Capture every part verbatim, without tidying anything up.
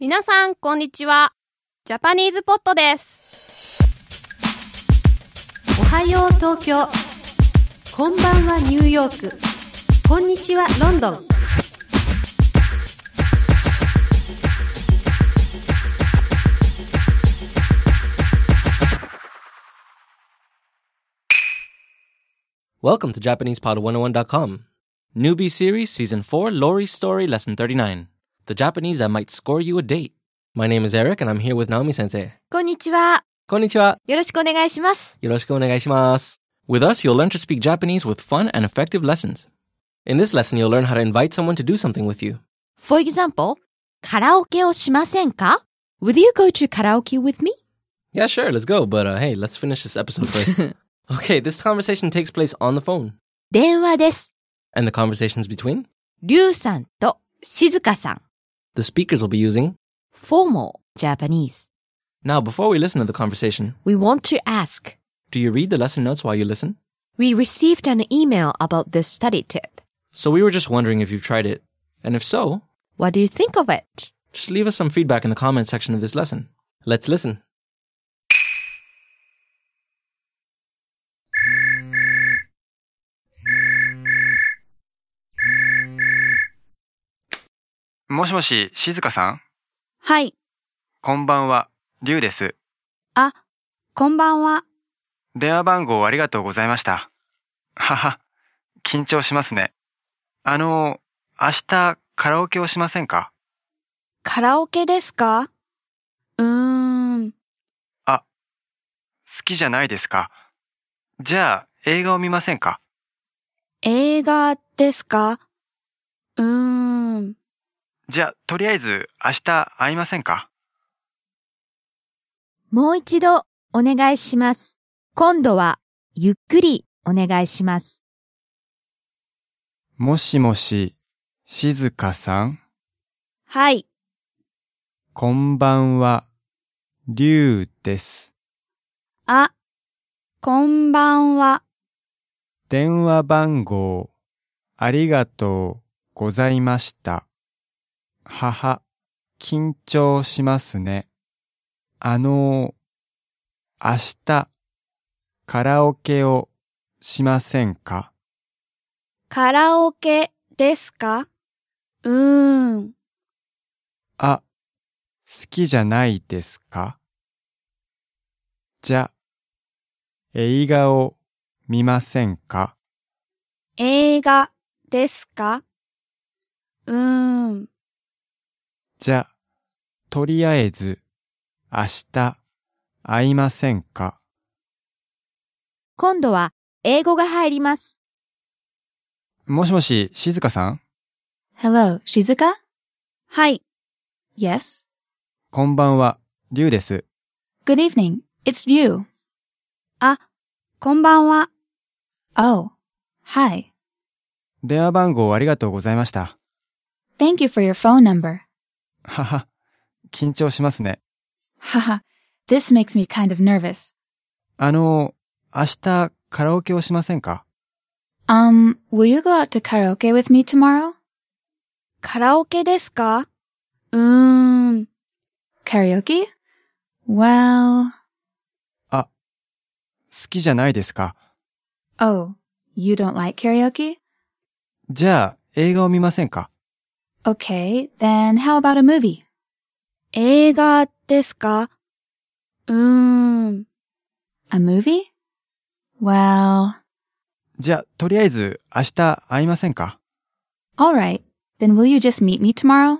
皆さんこんにちは。ジャパニーズポットです。 おはよう東京、こんばんはニューヨーク、こんにちはロンドン。 Welcome to Japanese Pod one oh one dot com. Newbie Series Season four, Lori's Story, Lesson thirty-nine. The Japanese that might score you a date. My name is Eric and I'm here with Naomi Sensei. こんにちは。 Konnichiwa. よろしくお願いします。 Yoroshiku onegaishimasu. With us, you'll learn to speak Japanese with fun and effective lessons. In this lesson, you'll learn how to invite someone to do something with you. For example, カラオケをしませんか? Will you go to karaoke with me? Yeah, sure, let's go. But uh, hey, let's finish this episode first. Okay, this conversation takes place on the phone. 電話です。 And the conversation's between? リュウさんと静香さん。 The speakers will be using? Formal Japanese. Now, before we listen to the conversation, We want to ask. do you read the lesson notes while you listen? We received an email about this study tip. So we were just wondering if you've tried it. And if so, What do you think of it? just leave us some feedback in the comment section of this lesson. Let's listen. もしもし、静香さん？ はい。 こんばんは、リュウです。 あ、こんばんは。 電話番号ありがとうございました。はは、緊張しますね。あの、明日カラオケをしませんか？ カラオケですか？うーん。 あ、好きじゃないですか？じゃあ、映画を見ませんか？ 映画ですか？うーん。 じゃあ、とりあえず明日会いませんか？ もう一度お願いします。今度はゆっくりお願いします。 もしもし、静香さん？ はい。 こんばんは、リュウです。 あ、こんばんは。 電話番号、ありがとうございました。はは、緊張しますね。あの、明日、カラオケをしませんか？ カラオケですか？うーん。 あ、好きじゃないですか？じゃ、映画を見ませんか？ 映画ですか？うーん。 じゃ、とりあえず、明日、会いませんか？ 今度は英語が入ります。 もしもし、静香さん？ Hello, Shizuka? はい。Yes? こんばんは、リュウです。 Good evening. It's you. あ、こんばんは。Oh, hi. 電話番号ありがとうございました。 Thank you for your phone number. はは、緊張しますね。 Haha, this makes me kind of nervous. あの、明日カラオケをしませんか？ Um, will you go out to karaoke with me tomorrow? カラオケですか？うーん。Karaoke? Well... あ、好きじゃないですか？ Oh, you don't like karaoke? じゃあ、映画を見ませんか？ Okay, then how about a movie? 映画ですか？うーん。A movie? Well... じゃあ、とりあえず明日会いませんか？ Alright, then will you just meet me tomorrow?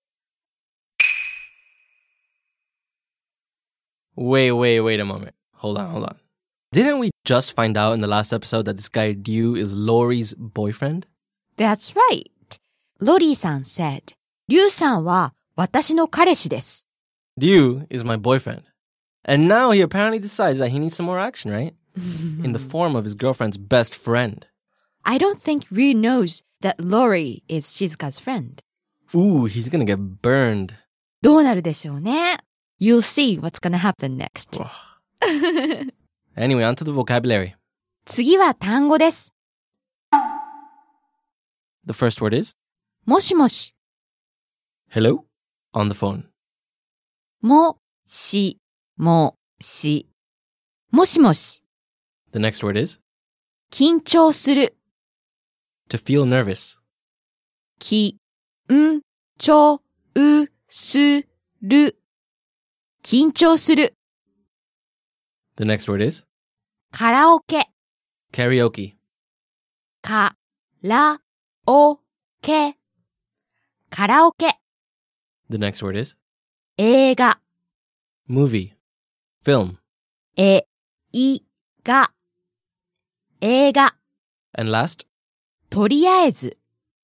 Wait, wait, wait a moment. Hold on, hold on. Didn't we just find out in the last episode that this guy Ryu is Lori's boyfriend? That's right. ロリーさん said, リュウさんは私の彼氏です。 Ryu is my boyfriend. And now he apparently decides that he needs some more action, right? In the form of his girlfriend's best friend. I don't think Ryu knows that Lori is Shizuka's friend. Ooh, he's gonna get burned. どうなるでしょうね。You'll see what's gonna happen next. Anyway, on to the vocabulary. 次は単語です。 The first word is もしもし。 hello on the phone. もしもし。もしもし。 The next word is 緊張する。 to feel nervous. き、ん、ちょ、う、す、る。緊張する。 The next word is カラオケ。 karaoke. か、ら、お、け。カラオケ。 The next word is 映画。 movie, film. え、い、が。映画。 And last, とりあえず。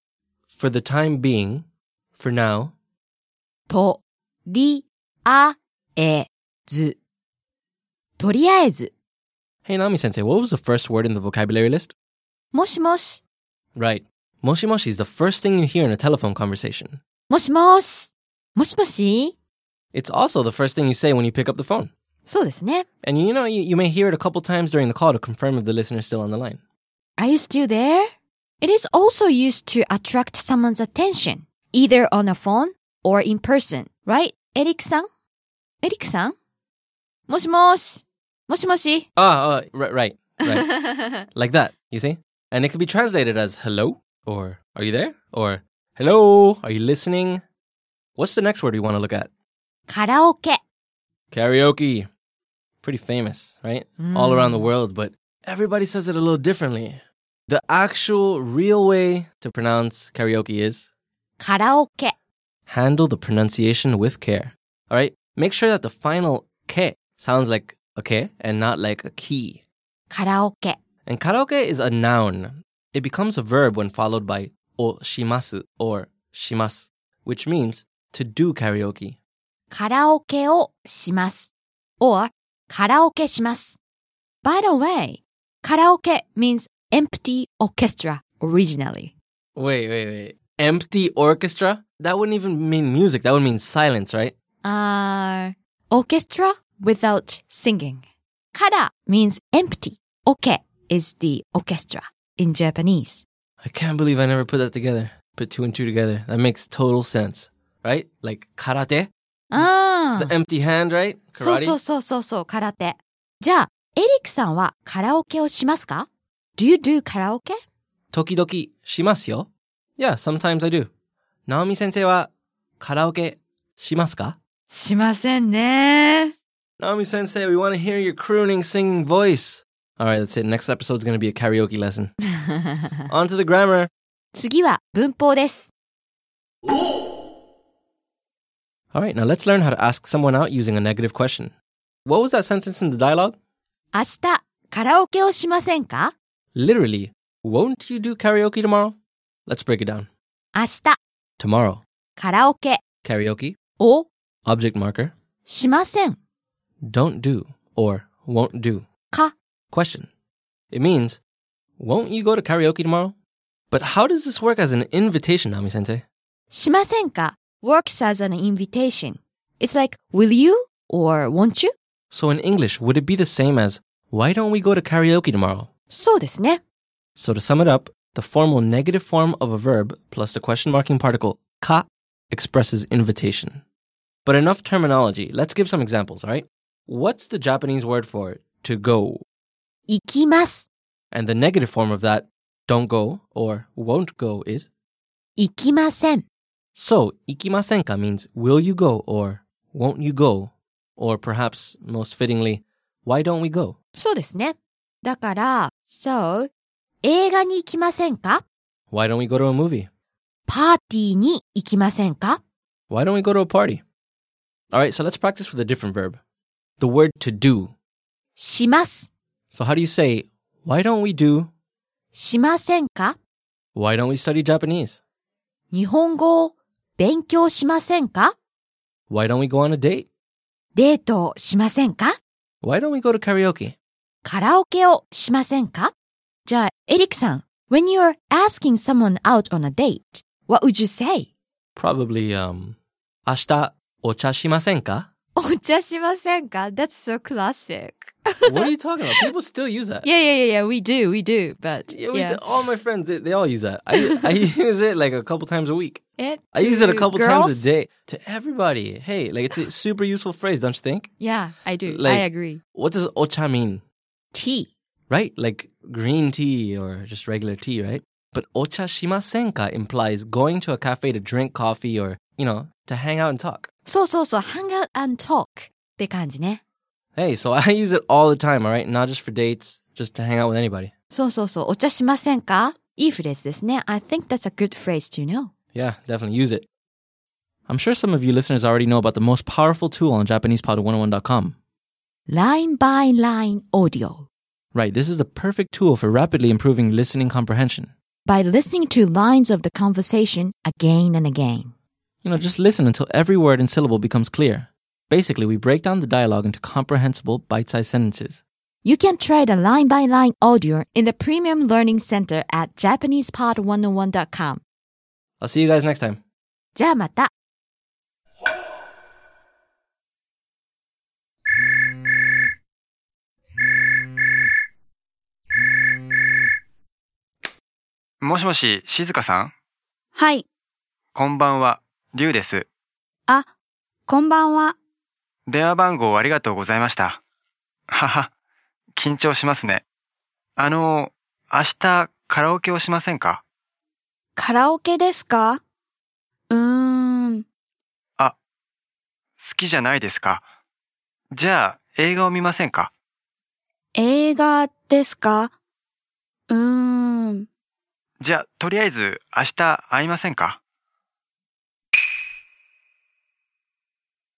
for the time being, for now, と、り、あ、え、ず。とりあえず。 Hey Nami Sensei, what was the first word in the vocabulary list? もしもし。 Right. Moshi moshi is the first thing you hear in a telephone conversation. もしもし。もしもし。 It's also the first thing you say when you pick up the phone. そうですね。 And you know, you, you may hear it a couple times during the call to confirm if the listener is still on the line. Are you still there? It is also used to attract someone's attention, either on a phone or in person, right? エリックさんエリックさんもしもし。もしもし。 Ah, uh, right, right, right. Like that, you see? And it could be translated as hello, or are you there? Or hello, are you listening? What's the next word we want to look at? カラオケ。 Karaoke. Pretty famous, right? Mm. All around the world, but everybody says it a little differently. The actual real way to pronounce karaoke is カラオケ。 handle the pronunciation with care. All right? Make sure that the final ke sounds like a ke and not like a ki. カラオケ。 And karaoke is a noun. It becomes a verb when followed by o shimasu or shimasu, which means to do karaoke. カラオケをします。or カラオケします。By the way, カラオケ means empty orchestra originally. Wait, wait, wait. Empty orchestra? That wouldn't even mean music. That would mean silence, right? Uh, orchestra without singing. カラ means empty. Oke is the orchestra in Japanese. I can't believe I never put that together. Put two and two together. That makes total sense, right? Like karate, あ the empty hand, right? そう Karate. そうそうそうそう、空手。じゃあ、エリックさんはカラオケをしますか ?Do you do カラオケ Tokidoki shimasu yo. Yeah, sometimes I do. Naomi sensei wa karaoke shimasu ka? しませんね。 Naomi sensei, we want to hear your crooning singing voice. All right, that's it. Next episode's going to be a karaoke lesson. On to the grammar. 次は文法です。 All right, now let's learn how to ask someone out using a negative question. What was that sentence in the dialogue? 明日、カラオケをしませんか Literally, won't you do karaoke tomorrow? Let's break it down. 明日、 Tomorrow, カラオケ karaoke, を object marker, しません don't do or won't do. か Question. It means, won't you go to karaoke tomorrow? But how does this work as an invitation, Nami sensei? しませんか works as an invitation. It's like, will you or won't you? So in English, would it be the same as, why don't we go to karaoke tomorrow? そうですね。 So to sum it up, the formal negative form of a verb plus the question marking particle ka expresses invitation. But enough terminology. Let's give some examples, all right? What's the Japanese word for to go? 行きます。 And the negative form of that, don't go or won't go is? 行きません。 So, ikimasenka means will you go or won't you go? Or perhaps, most fittingly, why don't we go? そうですね。だから、so, 映画に行きませんか Why don't we go to a movie? パーティーに行きませんか Why don't we go to a party? All right, so let's practice with a different verb. The word to do. します。 So how do you say, why don't we do? しませんか Why don't we study Japanese? 日本語を勉強しませんか Why don't we go on a date? デートをしませんか Why don't we go to karaoke? カラオケをしませんかじゃあ、エリックさん、when you're asking someone out on a date, what would you say? Probably, um, 明日お茶しませんか? お茶しませんか? That's so classic. What are you talking about? People still use that. Yeah, yeah, yeah, yeah. We do, we do. But Yeah, we, yeah. all my friends, they, they all use that. I, I use it like a couple times a week. It I use it a couple girls? times a day to everybody. Hey, like it's a super useful phrase, don't you think? Yeah, I do. Like, I agree. What does ocha mean? Tea. Right? Like green tea or just regular tea, right? But ocha shimasen ka implies going to a cafe to drink coffee or, you know, to hang out and talk. そうそうそう。hang out and talk って感じね。 Hey, so I use it all the time, all right? Not just for dates, just to hang out with anybody. そうそうそう。お茶しませんか? いいフレーズですね。I think that's a good phrase to know. Yeah, definitely use it. I'm sure some of you listeners already know about the most powerful tool on Japanese Pod one oh one dot com. Line by line audio. Right, this is a perfect tool for rapidly improving listening comprehension. By listening to lines of the conversation again and again. You know, just listen until every word and syllable becomes clear. Basically, we break down the dialogue into comprehensible, bite-sized sentences. You can try the line by line audio in the Premium Learning Center at Japanese Pod one oh one dot com. I'll see you guys next time. じゃあまた。 もしもし、静香さん？ はい。 こんばんは、リュウです。 あ、こんばんは。 電話番号ありがとうございました。はは、緊張しますね。あの、明日カラオケをしませんか？ カラオケですか？うーん。 あ、好きじゃないですか。じゃあ、映画を見ませんか？ 映画ですか？うーん。 じゃあ、とりあえず明日会いませんか？